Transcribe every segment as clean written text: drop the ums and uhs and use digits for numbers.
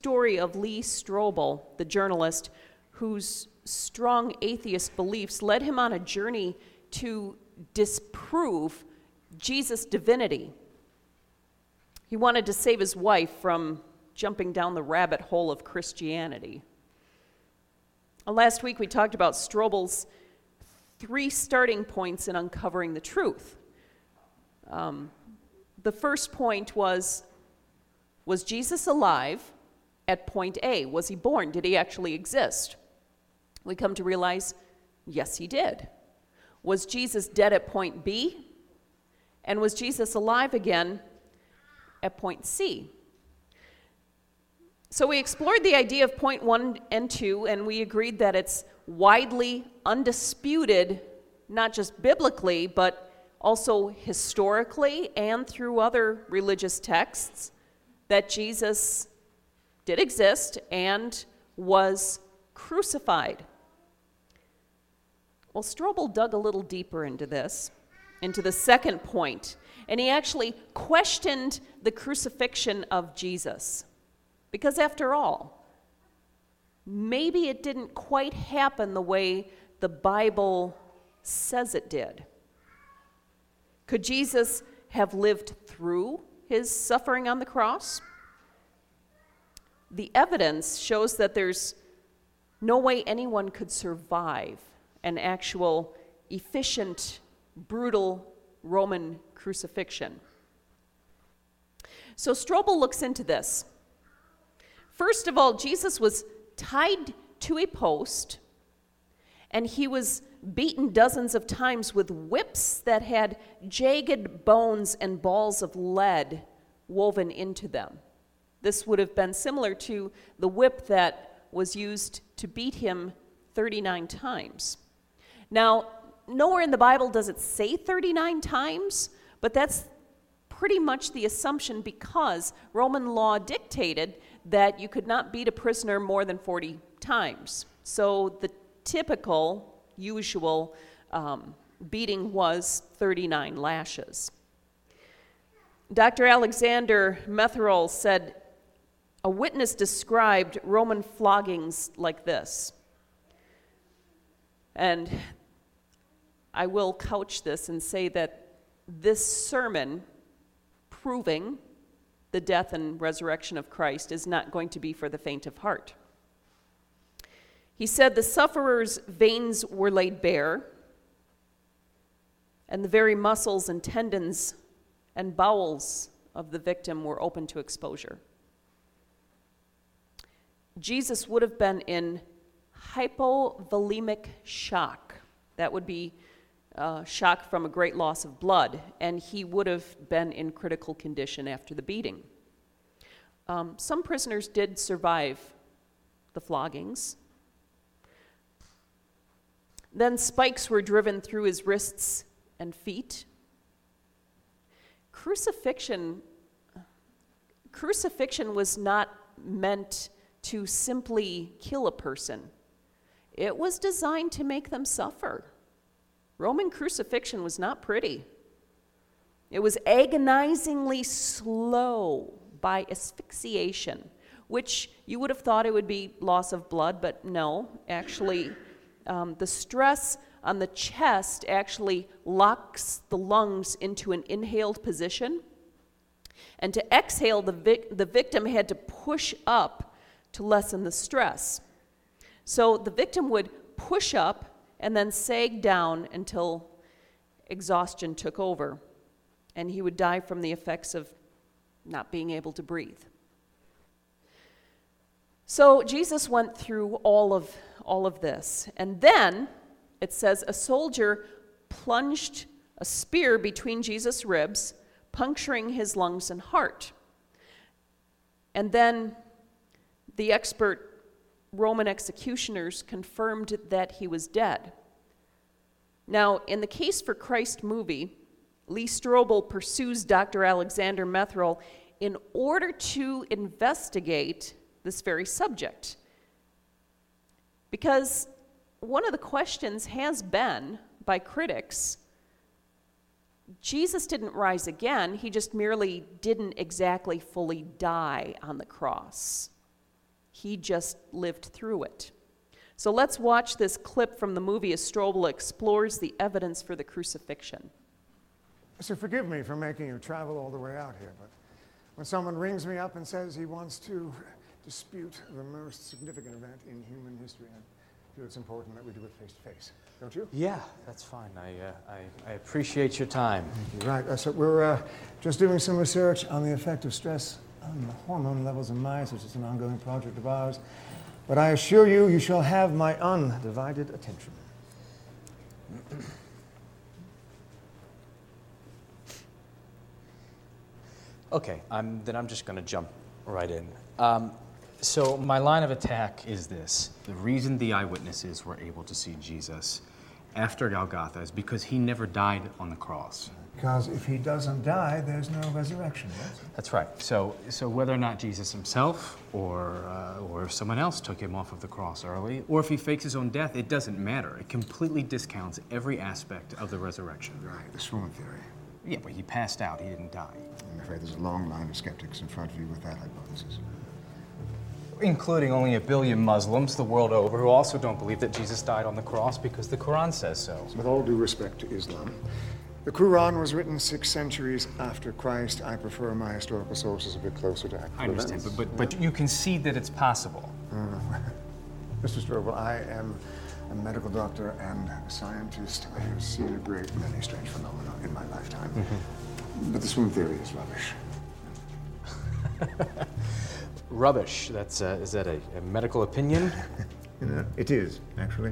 story of Lee Strobel, the journalist, whose strong atheist beliefs led him on a journey to disprove Jesus' divinity. He wanted to save his wife from jumping down the rabbit hole of Christianity. Last week we talked about Strobel's 3 starting points in uncovering the truth. The first point was Jesus alive at point A? Was he born? Did he actually exist? We come to realize, yes, he did. Was Jesus dead at point B? And was Jesus alive again at point C? So we explored the idea of point 1 and 2, and we agreed that it's widely undisputed, not just biblically, but also historically and through other religious texts, that Jesus did exist and was crucified. Well, Strobel dug a little deeper into this, into the second point, and he actually questioned the crucifixion of Jesus. Because after all, maybe it didn't quite happen the way the Bible says it did. Could Jesus have lived through his suffering on the cross? The evidence shows that there's no way anyone could survive an actual, efficient, brutal Roman crucifixion. So Strobel looks into this. First of all, Jesus was tied to a post, and he was beaten dozens of times with whips that had jagged bones and balls of lead woven into them. This would have been similar to the whip that was used to beat him 39 times. Now, nowhere in the Bible does it say 39 times, but that's pretty much the assumption because Roman law dictated that you could not beat a prisoner more than 40 times. So the typical, usual beating was 39 lashes. Dr. Alexander Metherell said, a witness described Roman floggings like this. And I will couch this and say that this sermon proving the death and resurrection of Christ is not going to be for the faint of heart. He said the sufferer's veins were laid bare, and the very muscles and tendons and bowels of the victim were open to exposure. Jesus would have been in hypovolemic shock. That would be shock from a great loss of blood, and he would have been in critical condition after the beating. Some prisoners did survive the floggings. Then spikes were driven through his wrists and feet. Crucifixion was not meant to simply kill a person. It was designed to make them suffer. Roman crucifixion was not pretty. It was agonizingly slow by asphyxiation, which you would have thought it would be loss of blood, but no, actually, the stress on the chest actually locks the lungs into an inhaled position. And to exhale, the victim had to push up to lessen the stress. So the victim would push up and then sag down until exhaustion took over, and he would die from the effects of not being able to breathe. So Jesus went through all of this, and then it says a soldier plunged a spear between Jesus' ribs, puncturing his lungs and heart. And then the expert Roman executioners confirmed that he was dead. Now, in the Case for Christ movie, Lee Strobel pursues Dr. Alexander Metherell in order to investigate this very subject. Because one of the questions has been by critics, Jesus didn't rise again, he just merely didn't exactly fully die on the cross. He just lived through it. So let's watch this clip from the movie as Strobel explores the evidence for the crucifixion. So forgive me for making you travel all the way out here, but when someone rings me up and says he wants to dispute the most significant event in human history, I feel it's important that we do it face to face. Don't you? Yeah, that's fine. I appreciate your time. Right. So we're just doing some research on the effect of stress on the hormone levels in mice, which is an ongoing project of ours. But I assure you, you shall have my undivided attention. Okay, then I'm just going to jump right in. So my line of attack is this. The reason the eyewitnesses were able to see Jesus after Golgotha is because he never died on the cross. Because if he doesn't die, there's no resurrection, yes? That's right. So whether or not Jesus himself or someone else took him off of the cross early, or if he fakes his own death, it doesn't matter. It completely discounts every aspect of the resurrection. Right, the swoon theory. Yeah, but he passed out. He didn't die. I'm afraid there's a long line of skeptics in front of you with that hypothesis. Including only 1 billion Muslims the world over who also don't believe that Jesus died on the cross because the Quran says so. With all due respect to Islam, the Quran was written 6 centuries after Christ. I prefer my historical sources a bit closer to actual I understand, events. but you can see that it's possible. Mr. Strobel, I am a medical doctor and a scientist. I have seen a great many strange phenomena in my lifetime. But the swoon theory is rubbish. Rubbish. That's is that a medical opinion? It is, actually.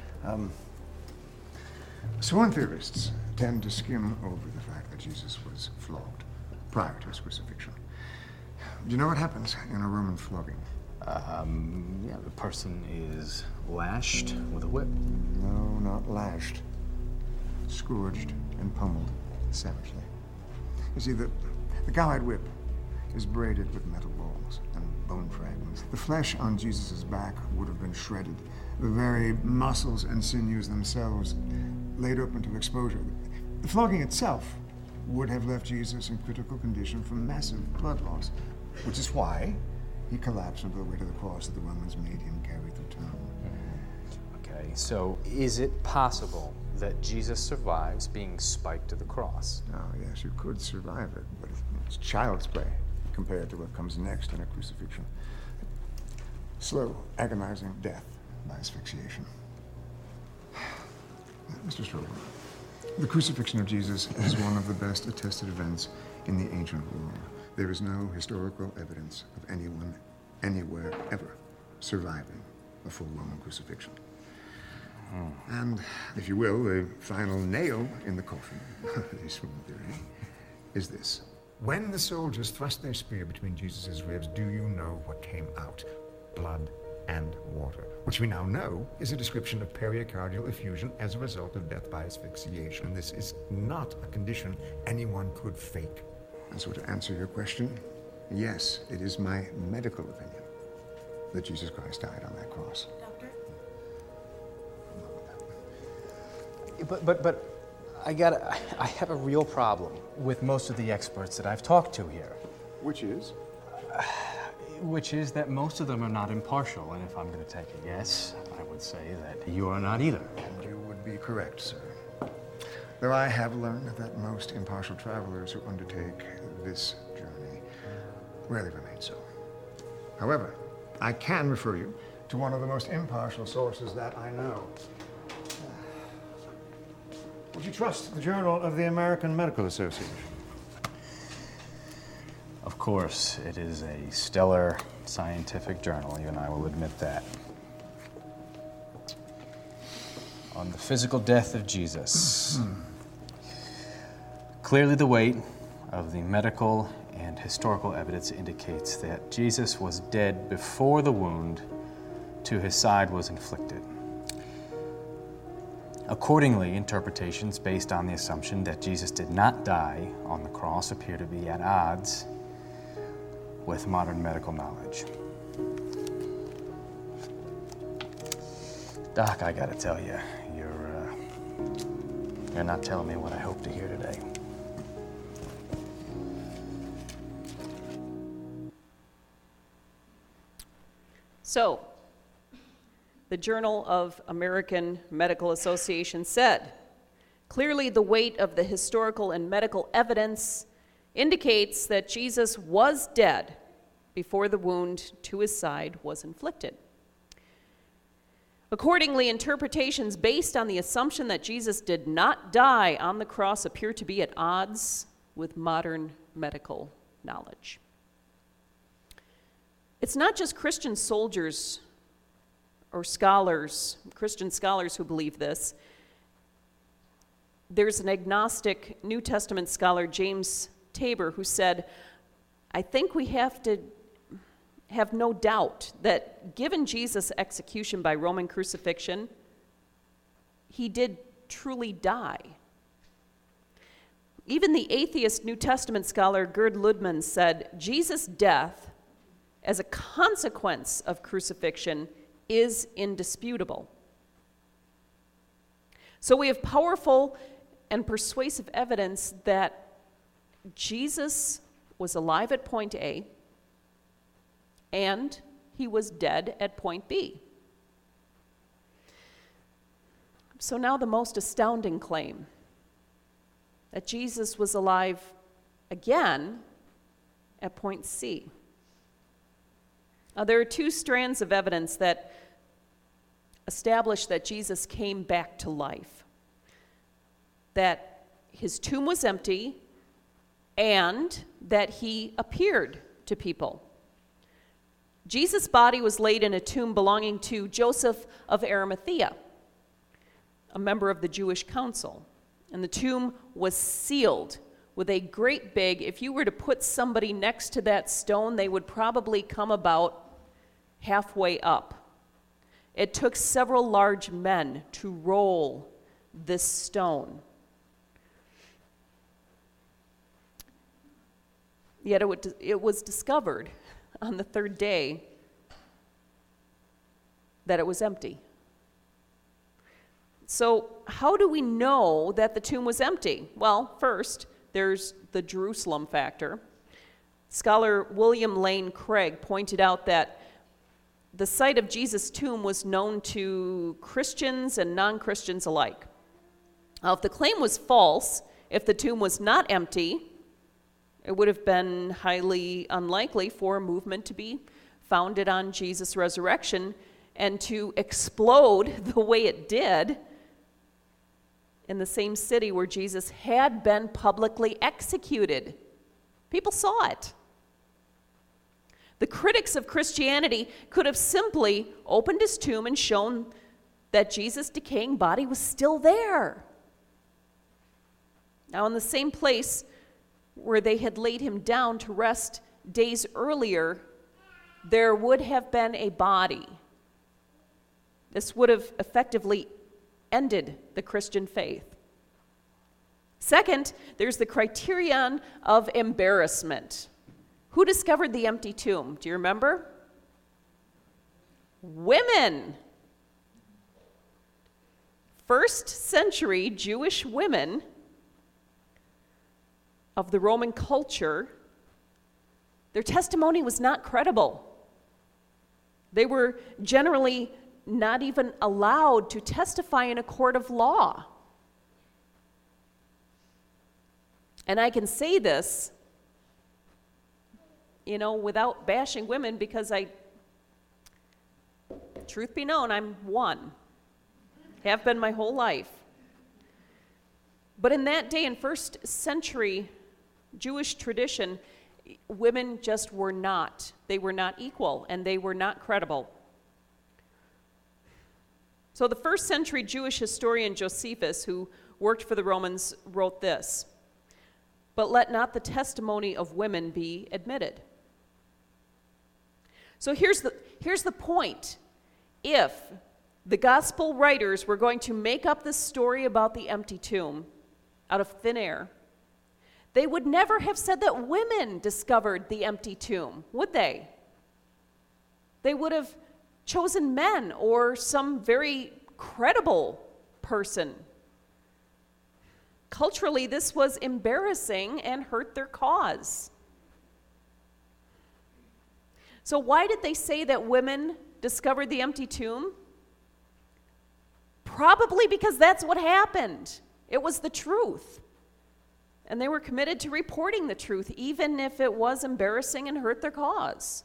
Swoon theorists tend to skim over the fact that Jesus was flogged prior to his crucifixion. Do you know what happens in a Roman flogging? Yeah, the person is lashed with a whip. No, not lashed. Scourged and pummeled savagely. You see, the cowhide whip is braided with metal balls and bone fragments. The flesh on Jesus' back would have been shredded. The very muscles and sinews themselves laid open to exposure. The flogging itself would have left Jesus in critical condition from massive blood loss, which is why he collapsed under the weight of the cross that the Romans made him carry through town. Okay, so is it possible that Jesus survives being spiked to the cross? Now, yes, you could survive it, but it's child's play compared to what comes next in a crucifixion. Slow, agonizing death by asphyxiation. Mr. Strobel, the crucifixion of Jesus is one of the best attested events in the ancient world. There is no historical evidence of anyone, anywhere, ever surviving a full Roman crucifixion. And, if you will, the final nail in the coffin of the swoon theory is this. When the soldiers thrust their spear between Jesus' ribs, do you know what came out? Blood and water, which we now know is a description of pericardial effusion as a result of death by asphyxiation. This is not a condition anyone could fake. And so to answer your question, yes, it is my medical opinion that Jesus Christ died on that cross. Doctor? But I have a real problem with most of the experts that I've talked to here. Which is? Which is that most of them are not impartial, and if I'm going to take a guess, I would say that you are not either. And you would be correct, sir. Though I have learned that most impartial travelers who undertake this journey rarely remain so. However, I can refer you to one of the most impartial sources that I know. Would you trust the Journal of the American Medical Association? Of course, it is a stellar scientific journal, you and I will admit that. On the physical death of Jesus. Clearly the weight of the medical and historical evidence indicates that Jesus was dead before the wound to his side was inflicted. Accordingly, interpretations based on the assumption that Jesus did not die on the cross appear to be at odds with modern medical knowledge. Doc, I gotta tell you, you're not telling me what I hope to hear today. So, the Journal of American Medical Association said, clearly the weight of the historical and medical evidence indicates that Jesus was dead before the wound to his side was inflicted. Accordingly, interpretations based on the assumption that Jesus did not die on the cross appear to be at odds with modern medical knowledge. It's not just Christian soldiers or scholars, Christian scholars who believe this. There's an agnostic New Testament scholar, James Tabor, who said, I think we have to have no doubt that given Jesus' execution by Roman crucifixion, he did truly die. Even the atheist New Testament scholar Gerd Ludman said, Jesus' death as a consequence of crucifixion is indisputable. So we have powerful and persuasive evidence that Jesus was alive at point A and he was dead at point B. So now the most astounding claim, that Jesus was alive again at point C. Now, there are two strands of evidence that establish that Jesus came back to life. That his tomb was empty and that he appeared to people. Jesus' body was laid in a tomb belonging to Joseph of Arimathea, a member of the Jewish council. And the tomb was sealed with a great big, if you were to put somebody next to that stone, they would probably come about halfway up. It took several large men to roll this stone. Yet it was discovered on the third day that it was empty. So how do we know that the tomb was empty? Well, first, there's the Jerusalem factor. Scholar William Lane Craig pointed out that the site of Jesus' tomb was known to Christians and non-Christians alike. Now, if the claim was false, if the tomb was not empty, it would have been highly unlikely for a movement to be founded on Jesus' resurrection and to explode the way it did in the same city where Jesus had been publicly executed. People saw it. The critics of Christianity could have simply opened his tomb and shown that Jesus' decaying body was still there. Now, in the same place where they had laid him down to rest days earlier, there would have been a body. This would have effectively ended the Christian faith. Second, there's the criterion of embarrassment. Who discovered the empty tomb? Do you remember? Women. First century Jewish women of the Roman culture, their testimony was not credible. They were generally not even allowed to testify in a court of law. And I can say this, without bashing women, because truth be known, I'm one. Have been my whole life. But in that day, in first century Jewish tradition, women just were not. They were not equal, and they were not credible. So the first century Jewish historian Josephus, who worked for the Romans, wrote this: "But let not the testimony of women be admitted." So here's the point. If the gospel writers were going to make up this story about the empty tomb out of thin air, they would never have said that women discovered the empty tomb, would they? They would have chosen men or some very credible person. Culturally, this was embarrassing and hurt their cause. So why did they say that women discovered the empty tomb? Probably because that's what happened. It was the truth. And they were committed to reporting the truth, even if it was embarrassing and hurt their cause.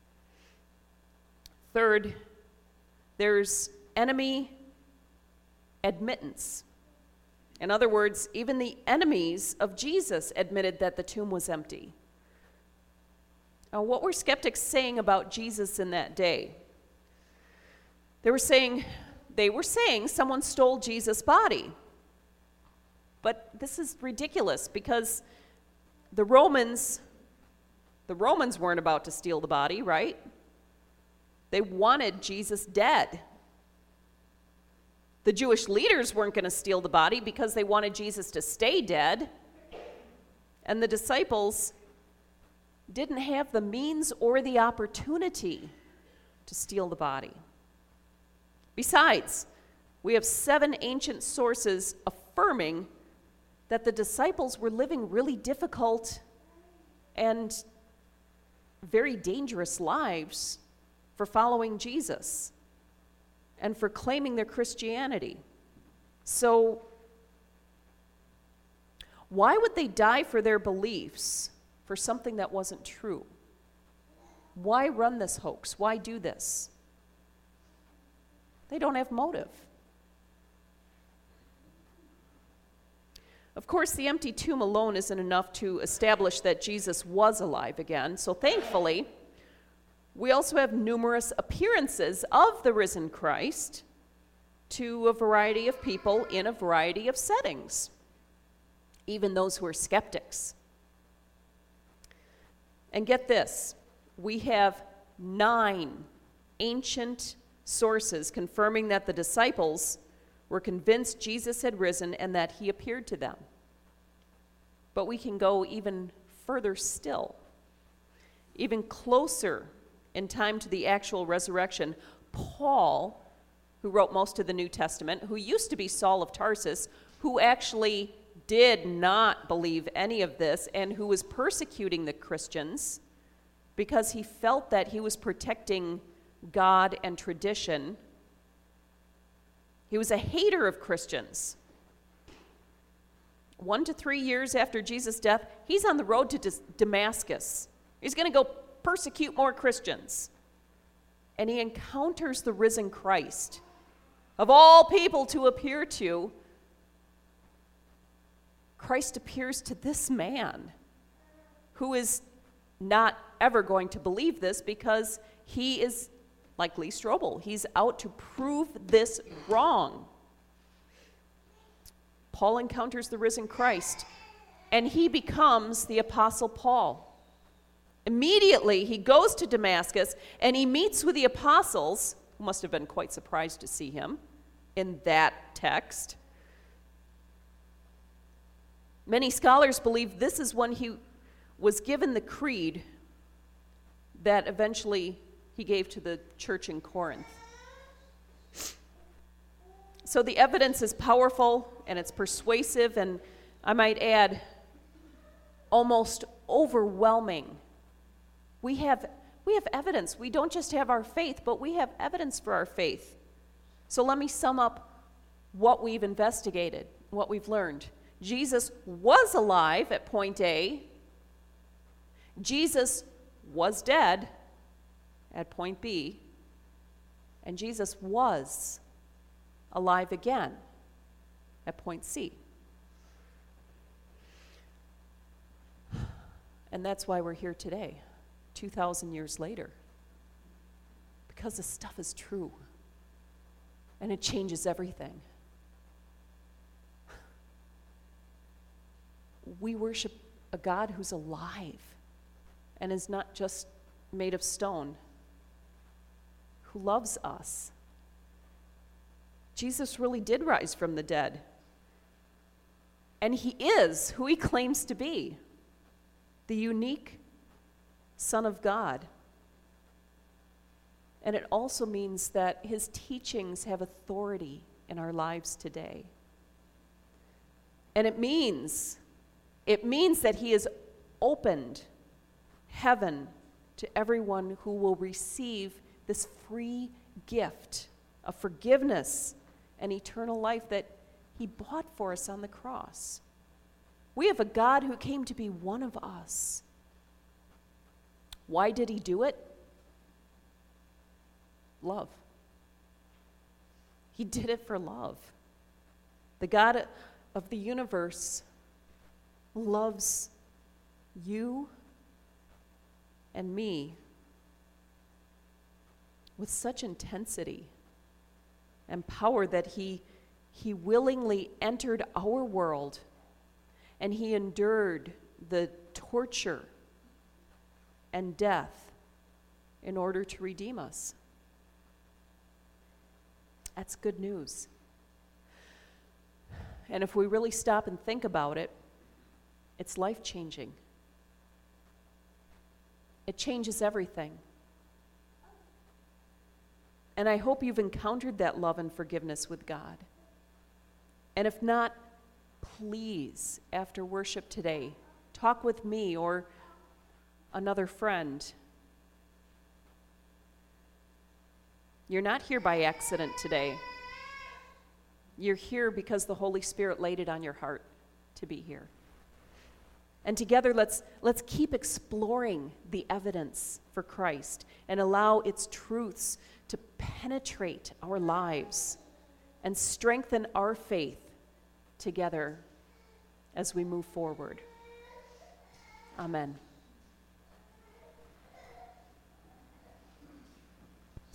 Third, there's enemy admittance. In other words, even the enemies of Jesus admitted that the tomb was empty. Now, what were skeptics saying about Jesus in that day? They were saying someone stole Jesus' body. But this is ridiculous because the Romans weren't about to steal the body, right? They wanted Jesus dead. The Jewish leaders weren't going to steal the body because they wanted Jesus to stay dead. And the disciples didn't have the means or the opportunity to steal the body. Besides, we have 7 ancient sources affirming that the disciples were living really difficult and very dangerous lives for following Jesus and for claiming their Christianity. So, why would they die for their beliefs for something that wasn't true? Why run this hoax? Why do this? They don't have motive. Of course, the empty tomb alone isn't enough to establish that Jesus was alive again. So thankfully, we also have numerous appearances of the risen Christ to a variety of people in a variety of settings, even those who are skeptics. And get this, we have 9 ancient sources confirming that the disciples were convinced Jesus had risen and that he appeared to them. But we can go even further still, even closer in time to the actual resurrection. Paul, who wrote most of the New Testament, who used to be Saul of Tarsus, who actually did not believe any of this and who was persecuting the Christians because he felt that he was protecting God and tradition. He was a hater of Christians. 1 to 3 years after Jesus' death, he's on the road to Damascus. He's going to go persecute more Christians. And he encounters the risen Christ. Of all people to appear to, Christ appears to this man who is not ever going to believe this because he is like Lee Strobel. He's out to prove this wrong. Paul encounters the risen Christ, and he becomes the Apostle Paul. Immediately, he goes to Damascus, and he meets with the apostles, who must have been quite surprised to see him in that text. Many scholars believe this is when he was given the creed that eventually he gave to the church in Corinth. So the evidence is powerful and it's persuasive, and I might add, almost overwhelming. We have evidence. We don't just have our faith, but we have evidence for our faith. So let me sum up what we've investigated, what we've learned. Jesus was alive at point A. Jesus was dead at point B. And Jesus was alive again at point C. And that's why we're here today, 2,000 years later. Because this stuff is true. And it changes everything. We worship a God who's alive and is not just made of stone, who loves us. Jesus really did rise from the dead. And he is who he claims to be, the unique Son of God. And it also means that his teachings have authority in our lives today. And it means that he has opened heaven to everyone who will receive this free gift of forgiveness and eternal life that he bought for us on the cross. We have a God who came to be one of us. Why did he do it? Love. He did it for love. The God of the universe loves you and me with such intensity and power that he willingly entered our world, and he endured the torture and death in order to redeem us. That's good news. And if we really stop and think about it, it's life-changing. It changes everything. And I hope you've encountered that love and forgiveness with God. And if not, please, after worship today, talk with me or another friend. You're not here by accident today. You're here because the Holy Spirit laid it on your heart to be here. And together, let's keep exploring the evidence for Christ and allow its truths to penetrate our lives and strengthen our faith together as we move forward. Amen.